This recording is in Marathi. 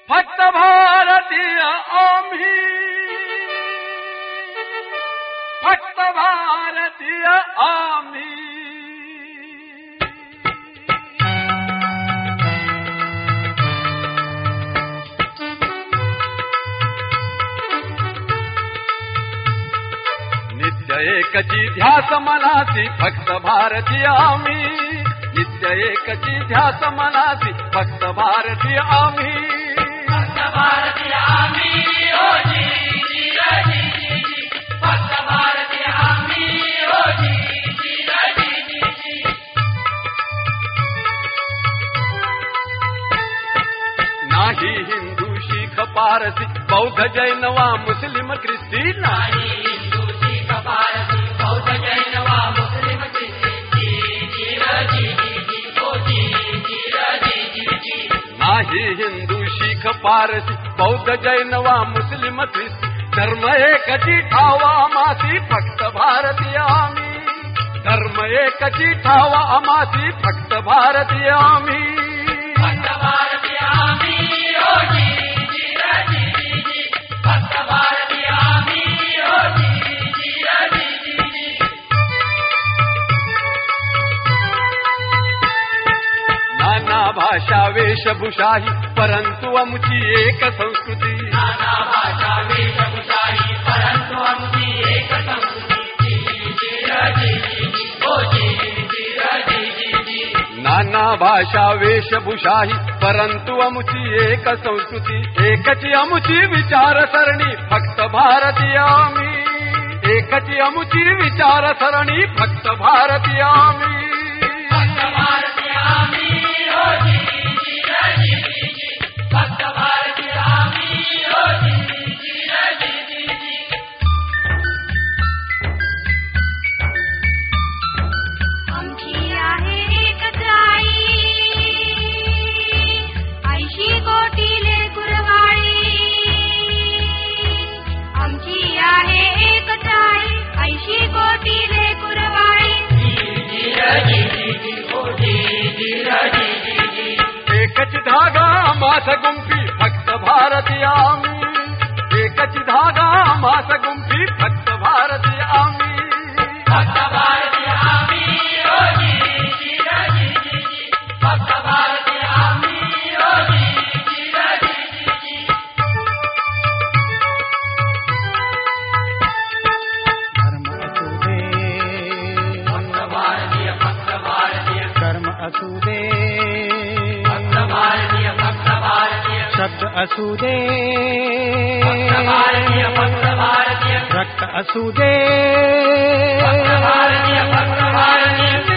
फक्त भारतीय आम्ही, फक्त भारतीय आम्ही. नित्य एकची ध्यास मनासी फक्त भारतीय आम्ही, नित्य एकची ध्यास मनासी फक्त भारतीय आम्ही, फक्त भारतीय आम्ही. ओ जी जी जी जी, फक्त भारतीय आम्ही. ओ जी जी जी जी. नाही हिंदू शीख पारसी बौद्ध जैन वा मुस्लिम ख्रिस्ती, नाही हिंदू शीख पारसी बौद्ध जैन वा मुस्लिम ख्रिस्ती. जी जी जी, ओ जी जी जी. नाही हिंदू शीख पारसी बौद्ध जैन वा मुस्लिम ख्रिस्ती, धर्म एकची ठावा आमासी फक्त भारतीय आम्ही, धर्म एकची ठावा आमासी फक्त भारतीय आम्ही, फक्त भारतीय आम्ही. ओ जी जी जी, फक्त भारतीय आम्ही. ओ जी जी जी. नाना भाषा वेशभूषाही परंतु आमची एक संस्कृती, नाना भाषा वेशभूषाही परंतु आमची एक संस्कृती. जी जी, ओ जी जी जी. नाना भाषा वेशभूषाही परंतु आमची एक संस्कृती, एकची आमची विचारसरणी फक्त भारतीय आम्ही, एकची आमची विचारसरणी फक्त भारतीय आम्ही, फक्त भारतीय आम्ही. ओ जी जी जी, फक्त भारतीय आम्ही. ओ जी जी जी. आमची आहे एकच आई, ऐशी कोटी लेकरवाळी. आमची आहे एकच आई, ऐशी कोटी लेकरवाळी. जी जी, ओ जी जी जी. एकची धागा मास गुंफी फक्त भारतीय आम्ही, एकची धागा मास गुंफी फक्त भारतीय आम्ही, फक्त भारतीय आम्ही. ओ जी जी, फक्त भारतीय आम्ही. ओ जी जी. धर्म असू दे, फक्त भारतीय, फक्त भारतीय. कर्म असू दे, फक्त भारतीय, फक्त भारतीय. शब्द असू दे, फक्त भारतीय, फक्त भारतीय. रक्त असू दे, फक्त भारतीय, फक्त भारतीय.